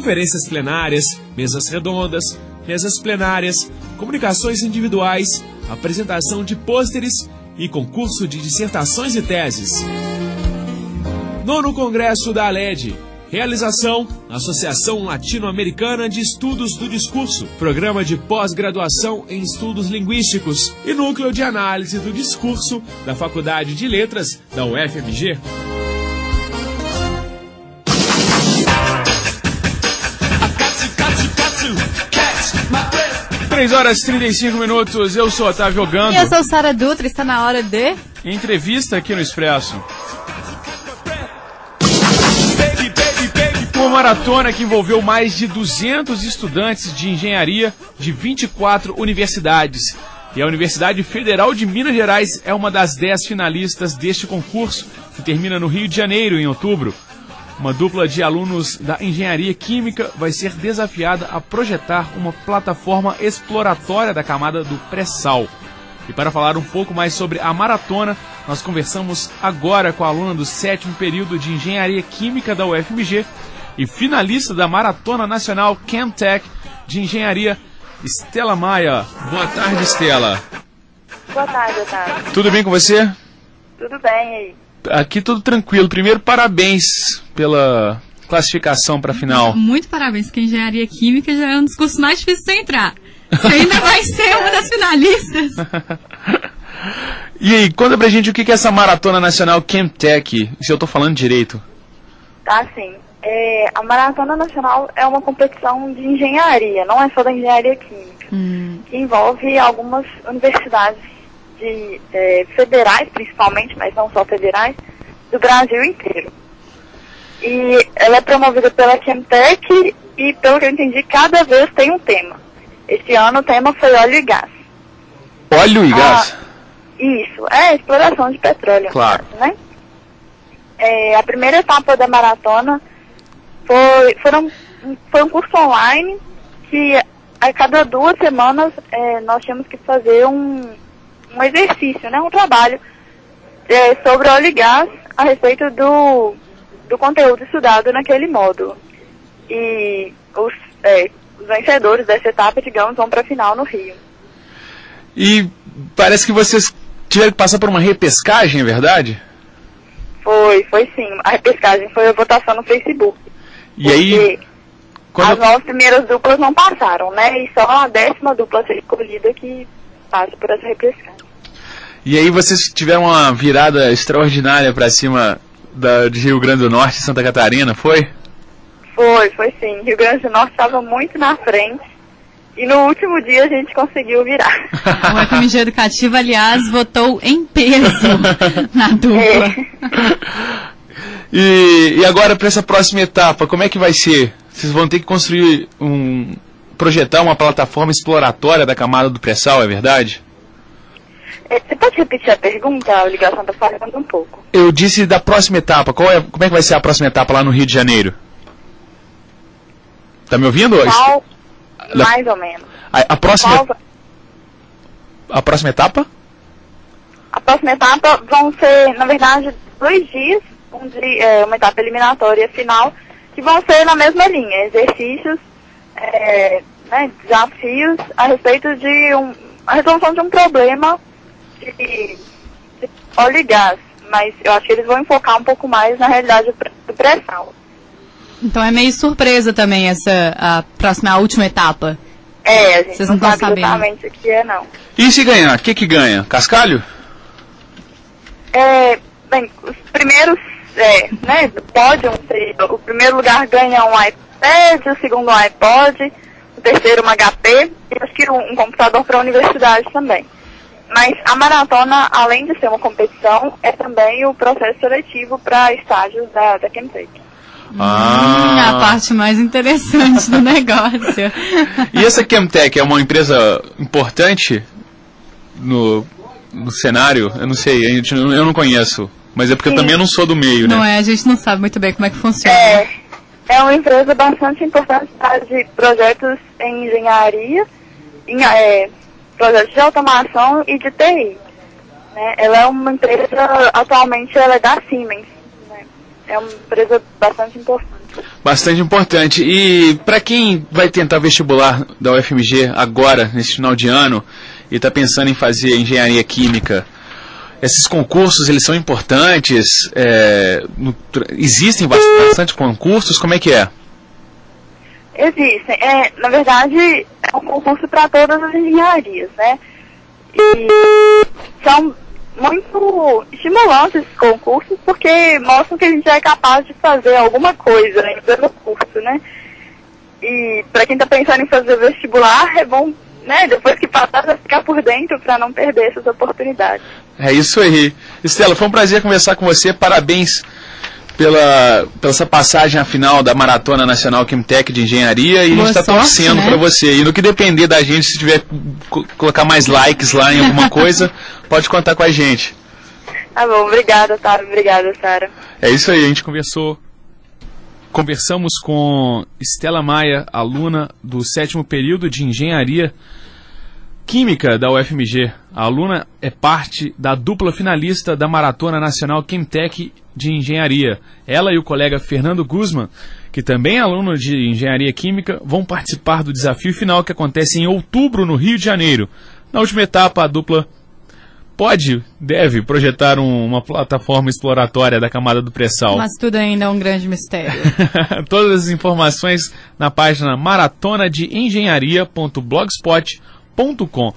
conferências plenárias, mesas redondas, mesas plenárias, comunicações individuais, apresentação de pôsteres e concurso de dissertações e teses. 9º Congresso da ALED. Realização: Associação Latino-Americana de Estudos do Discurso, Programa de Pós-Graduação em Estudos Linguísticos e Núcleo de Análise do Discurso da Faculdade de Letras da UFMG. Três horas e 35 minutos, eu sou Otávio Ogando. E eu sou Sara Dutra, está na hora de... Entrevista aqui no Expresso. Uma maratona que envolveu mais de 200 estudantes de engenharia de 24 universidades. E a Universidade Federal de Minas Gerais é uma das 10 finalistas deste concurso, que termina no Rio de Janeiro, em outubro. Uma dupla de alunos da Engenharia Química vai ser desafiada a projetar uma plataforma exploratória da camada do pré-sal. E para falar um pouco mais sobre a maratona, nós conversamos agora com a aluna do 7º período de Engenharia Química da UFMG e finalista da Maratona Nacional Chemtech de Engenharia, Estela Maia. Boa tarde, Estela. Boa tarde, Otávio. Tudo bem com você? Tudo bem aí. Aqui tudo tranquilo. Primeiro, parabéns pela classificação para a final. Muito parabéns, porque Engenharia Química já é um dos cursos mais difíceis de entrar. Você ainda vai ser uma das finalistas. E aí, conta pra gente o que é essa Maratona Nacional Chemtech, se eu tô falando direito. Tá, sim. A Maratona Nacional é uma competição de engenharia, não é só da engenharia química, que envolve algumas universidades federais, principalmente, mas não só federais, do Brasil inteiro. E ela é promovida pela Chemtech e, pelo que eu entendi, cada vez tem um tema. Esse ano o tema foi óleo e gás. Óleo e gás? Isso, exploração de petróleo. Claro. Né? A primeira etapa da maratona foi um curso online que a cada 2 semanas nós tínhamos que fazer um exercício, né, um trabalho sobre óleo e gás a respeito do conteúdo estudado naquele módulo. E os vencedores dessa etapa, digamos, vão para a final no Rio. E parece que vocês tiveram que passar por uma repescagem, é verdade? Foi sim. A repescagem foi a votação no Facebook. E aí, as 9 primeiras duplas não passaram, né? E só a 10ª dupla a ser escolhida que passa por essa repescagem. E aí vocês tiveram uma virada extraordinária para cima de Rio Grande do Norte e Santa Catarina, foi? Foi sim. Rio Grande do Norte estava muito na frente. E no último dia a gente conseguiu virar. O FMG Educativo, aliás, votou em peso na dupla. E agora, para essa próxima etapa, como é que vai ser? Vocês vão ter que projetar uma plataforma exploratória da camada do pré-sal, é verdade? Você pode repetir a pergunta? A ligação está falhando um pouco. Eu disse da próxima etapa. Como é que vai ser a próxima etapa lá no Rio de Janeiro? Tá me ouvindo? Mais ou menos. A próxima etapa? A próxima etapa vão ser, na verdade, 2 dias. Uma etapa eliminatória final, que vão ser na mesma linha, exercícios, desafios a respeito de a resolução de um problema de óleo e gás, mas eu acho que eles vão enfocar um pouco mais na realidade do pré-sal. Então é meio surpresa também a última etapa. A gente Vocês não estão sabe sabendo exatamente o que é, não. E se ganhar? O que ganha? Cascalho? Bem, os primeiros pódio, o primeiro lugar ganha um iPad, o segundo um iPod, o terceiro um HP e acho que um computador para a universidade também. Mas a maratona, além de ser uma competição, é também o processo seletivo para estágios da Chemtech. A parte mais interessante do negócio. E essa Chemtech é uma empresa importante no cenário? Eu não sei, eu não conheço. Mas é porque eu também não sou do meio, né? Não a gente não sabe muito bem como é que funciona. É uma empresa bastante importante de projetos em engenharia, projetos de automação e de TI. Né? Ela é uma empresa, atualmente ela é da Siemens. Né? É uma empresa bastante importante. Bastante importante. E para quem vai tentar vestibular da UFMG agora, nesse final de ano, e está pensando em fazer engenharia química, esses concursos, eles são importantes? Existem bastante concursos? Como é que é? Existem. Na verdade, é um concurso para todas as engenharias, né? E são muito estimulantes esses concursos, porque mostram que a gente já é capaz de fazer alguma coisa ainda no curso, né? E para quem está pensando em fazer vestibular, é bom, né, depois que passar, já ficar por dentro para não perder essas oportunidades. É isso aí. Estela, foi um prazer conversar com você. Parabéns pela essa passagem à final da Maratona Nacional Quimtech de Engenharia, e a gente está torcendo, né, para você. E no que depender da gente, se tiver colocar mais likes lá em alguma coisa, pode contar com a gente. Tá bom, obrigada, Otávio. Obrigada, Sara. É isso aí, a gente conversamos com Estela Maia, aluna do 7º período de Engenharia Química da UFMG. A aluna é parte da dupla finalista da Maratona Nacional Quimtech de Engenharia. Ela e o colega Fernando Guzman, que também é aluno de Engenharia Química, vão participar do desafio final que acontece em outubro no Rio de Janeiro. Na última etapa, a dupla deve projetar uma plataforma exploratória da camada do pré-sal. Mas tudo ainda é um grande mistério. Todas as informações na página maratonadeengenharia.blogspot.com.